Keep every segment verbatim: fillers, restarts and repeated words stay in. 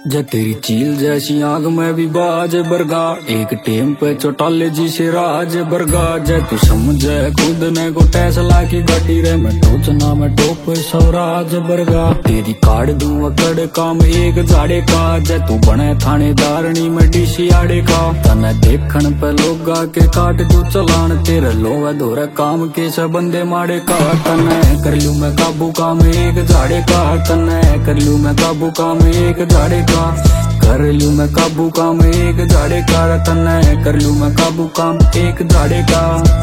जे तेरी चील जैसी आंख में भी बाज बरगा, एक टेम पे चौटाले जी से राज बरगा। जे तू समझे खुद ने को टेस्ला की गाड़ी रे, मैं टोचना में टोप स्वराज बरगा। तेरी काट दूं अकड़ काम एक झाड़े का, जे तू बने थानेदारनी में डीसी आड़े का। तने देखन पे लोगा के काट दू चलान, तेरे लोवे धोरे काम के से बंदे माड़े का। तने कर लूं मैं काबू काम एक झाड़े का, तने कर लूं मैं काबू काम एक झाड़े का। कर लूं मैं काबू काम एक झाड़े का, तने कर लूं मैं काबू काम एक झाड़े का।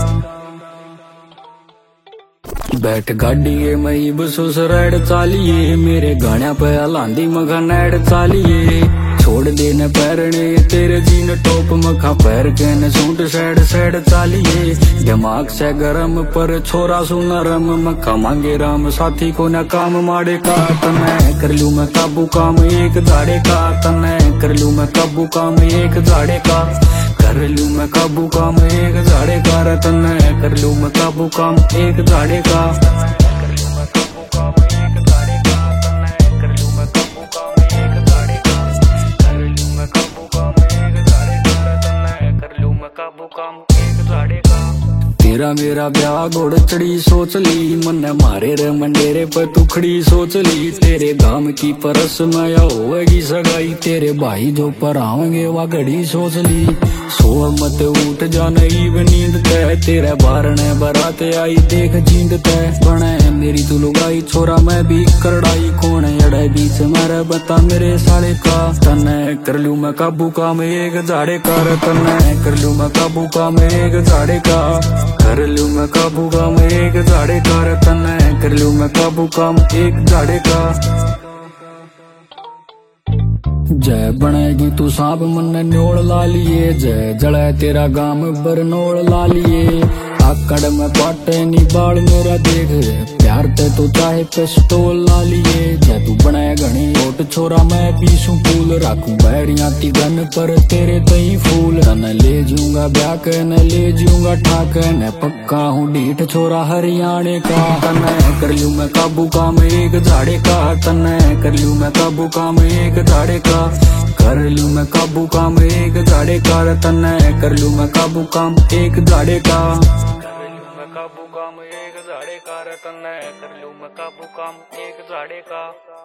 बैठ गाड़ी मई बसोस रेड चालिए, मेरे गाण्या पे अलांदी मगा नैड चालिए। छोड़ देने पैरने तेरे जीन टॉप मखा पैर के न सूट सैड सैड चालिए। दिमाग से गरम पर छोरा सु नरम, मखा मांगे राम साथी को न काम माड़े का। तने कर लूं मैं काबू काम एक झाड़े का, तने कर लूं मैं काबू काम एक झाड़े का। कर लूं मैं काबू काम एक झाड़े का, तने कर लूं मैं काबू काम एक झाड़े का। तेरा मेरा ब्याह घोड़ चढ़ी सोच ली, मन मारे रे मंडेरे पर तुखड़ी सोच ली। तेरे गाम की परस में होगी सगाई, तेरे भाई जो पर आवेंगे वह घड़ी सोच ली। सो मत उठ जा नईब नींद ते, तेरे बारने बराते आई देख जींद ते। बने मेरी तू लुगाई छोरा मैं भी करड़ाई, कौन अड़े बीच मेरे बता मेरे साले का। तने कर लूं मैं काबू काम एक झाड़े का, तने कर लूं मैं काबू काम एक झाड़े का। कर लूं मैं काबू काम एक झाड़े का, तने कर लूं मैं काबू काम एक झाड़े का। जय बनेगी तू सांप मन न्योड़ ला लिए, जय जड़े तेरा गाम बरनोड़ ला लिए। आकड़ में पाटे नी बाल मेरा देख, प्यार ते तो चाहे पिस्टोल ला लिए। जय तू बने घनी ओट छोरा मैं पीसू फूल, राखू बैरिया ती गन पर तेरे तई फूल। न ले जूंगा ब्याह के न ले जूंगा ठाक, न पक्का हूँ डीठ छोरा हरियाणे का। तने कर लूं मैं काबू काम एक झाड़े का, तने कर लूं मैं काबू काम एक झाड़े का। कर लूं मैं काबू काम एक झाड़े का, तने कर लूं मैं काबू काम एक झाड़े का। काबू काम एक झाड़े का, तने कर लूं मैं काबू काम एक झाड़े का।